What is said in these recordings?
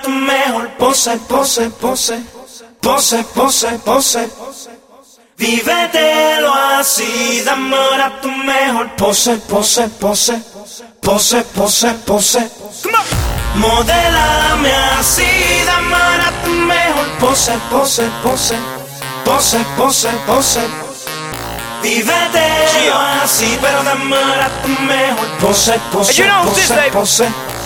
tu mejor pose, pose, pose, pose, pose, pose. Vívetelo así, dame ahora tu mejor pose, pose, pose, pose, pose, pose. Modélame así, dame ahora tu mejor pose, pose, pose, pose, pose, pose. Vívetelo así, pero dame ahora tu mejor pose, pose, pose, pose.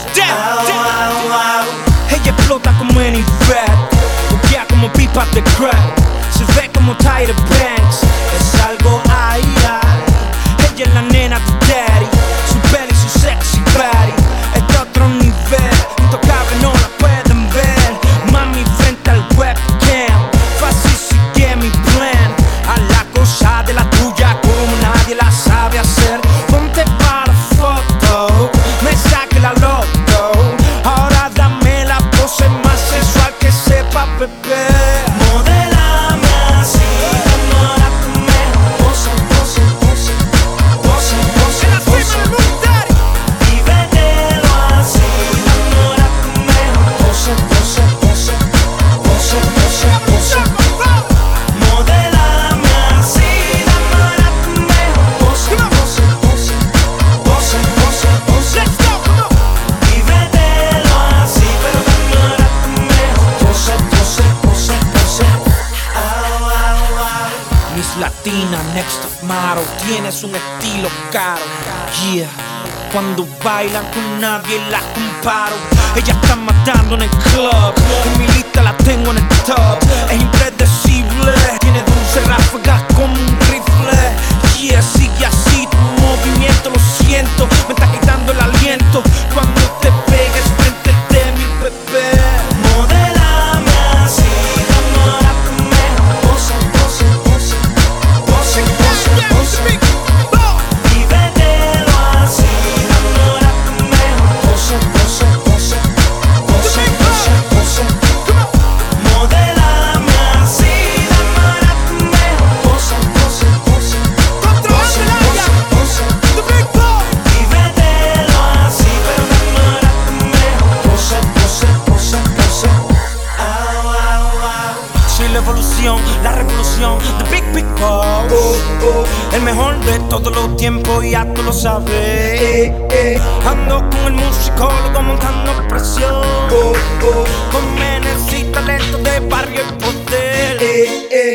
Ella explota como any rap, buquea como pipa de crack, se ve como Tyra Banks, es algo ay, ay. Ella es la nena de daddy, su belly, su sexy body, es de otro nivel, intocable no la pueden ver. Mami frente al webcam, fácil sigue mi plan, a la cosa de la tuya como nadie la sabe hacer. Ponte para foto, me saque la loto. Ahora dame la pose más sensual que sepa beber. Modélame así, dame ahora tu mejor pose, pose, pose, pose, pose, pose. Vívetelo así, dame ahora tu mejor pose, pose, pose, pose, pose, pose. Modélame así, dame ahora tu mejor pose, pose, pose, pose, pose, pose. Vívetelo así, pero dame ahora tu mejor pose, pose, pose, pose. Au, au, au. Miss Latina, next top model, tienes un estilo caro. Yeah, cuando bailan con nadie la comparo. Ella está matando en el club, en mi lista la tengo en el top. Es impredecible, tiene dulce ráfagas como un rifle. Yeah, sigue así, tu movimiento lo siento, me está quitando el aliento cuando te pegues frente de mi bebé. Modélame así, dame ahora tu mejor pose, pose, pose, pose, pose, pose. Vívetelo así, dame ahora tu mejor pose, pose, pose, pose, pose, pose. Modélame así, dame ahora tu mejor pose, pose, pose, pose, pose, pose. Vívetelo así, pero dame ahora tu mejor pose, pose, pose, pose. Au, au, au. Soy la evolución, la revolución, the big big boss. El mejor de todos los tiempos y ya tú lo sabes. Ando con el musicólogo montando presión, con menes y talento de barrio y poder.